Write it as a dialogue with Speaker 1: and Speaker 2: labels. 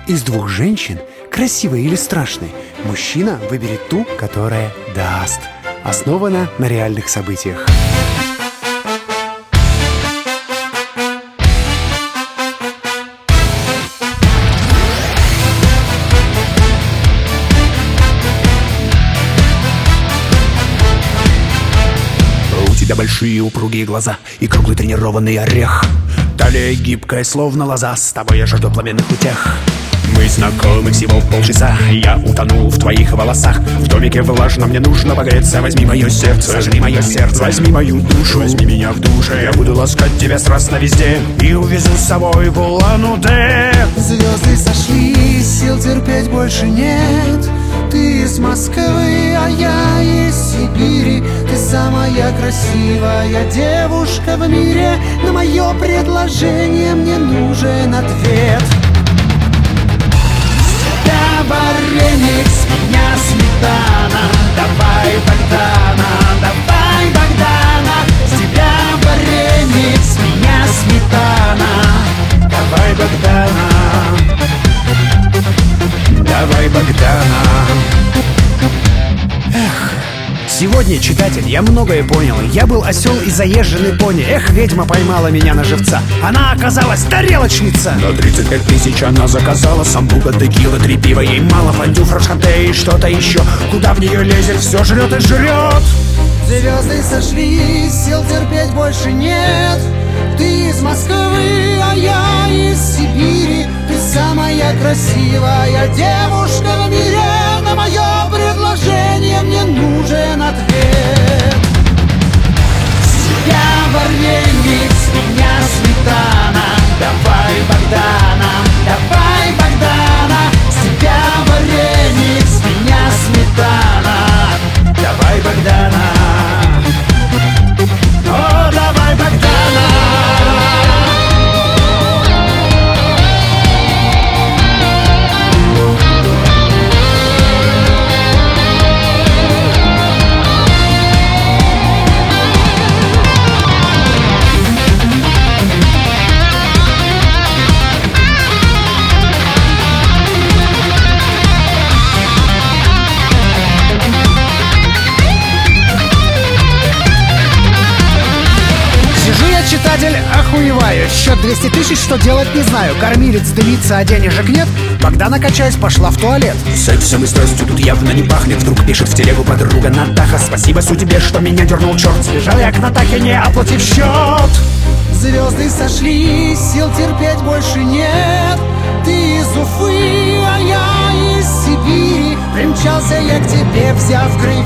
Speaker 1: Из двух женщин, красивой или страшной, мужчина выберет ту, которая даст. Основана на реальных событиях.
Speaker 2: У тебя большие упругие глаза и круглый тренированный орех. Талия гибкая, словно лоза, с тобой я жажду пламенных утех. Мы знакомы всего полчаса, я утонул в твоих волосах. В домике влажно, мне нужно погреться. Возьми мое сердце, сожми мое сердце, возьми мою душу, возьми меня в душе. Я буду ласкать тебя страстно везде и увезу с собой в Улан-Удэ.
Speaker 3: Звезды сошлись, сил терпеть больше нет. Ты из Москвы, а я из Сибири. Ты самая красивая девушка в мире. На мое предложение мне нужен ответ. Вареник, с меня сметана. Давай, Богдана, давай, Богдана. С тебя вареник, с меня сметана. Давай, Богдана, давай, Богдана.
Speaker 1: Сегодня, читатель, я многое понял. Я был осел и заезженный пони. Эх, ведьма поймала меня на живца. Она оказалась тарелочница.
Speaker 2: На 35 тысяч она заказала самбука, текила, 3 пива ей мало. Фондю, франшхате и что-то еще. Куда в нее лезет, все жрет и жрет.
Speaker 3: Звезды сошлись, сил терпеть больше нет. Ты из Москвы, а я из Сибири. Ты самая красивая девушка в мире. На мое предложение мне нужен ответ. С тебя вареник, с меня сметана. Давай, Богдана, давай, Богдана. С тебя вареник, с меня сметана. Давай, Богдана, о, давай, Богдана.
Speaker 1: Читатель, охуеваю. Счет 200 тысяч, что делать не знаю. Кормилец дымится, а денежек нет. Богдана, качаясь, пошла в туалет.
Speaker 2: Сексом и страстью тут явно не пахнет. Вдруг пишет в телегу подруга Натаха: спасибо судьбе, что меня дернул черт. Сбежал я к Натахе, не оплатив счет.
Speaker 3: Звезды сошлись, сил терпеть больше нет. Ты из Уфы, а я из Сибири. Примчался я к тебе, взяв крылья.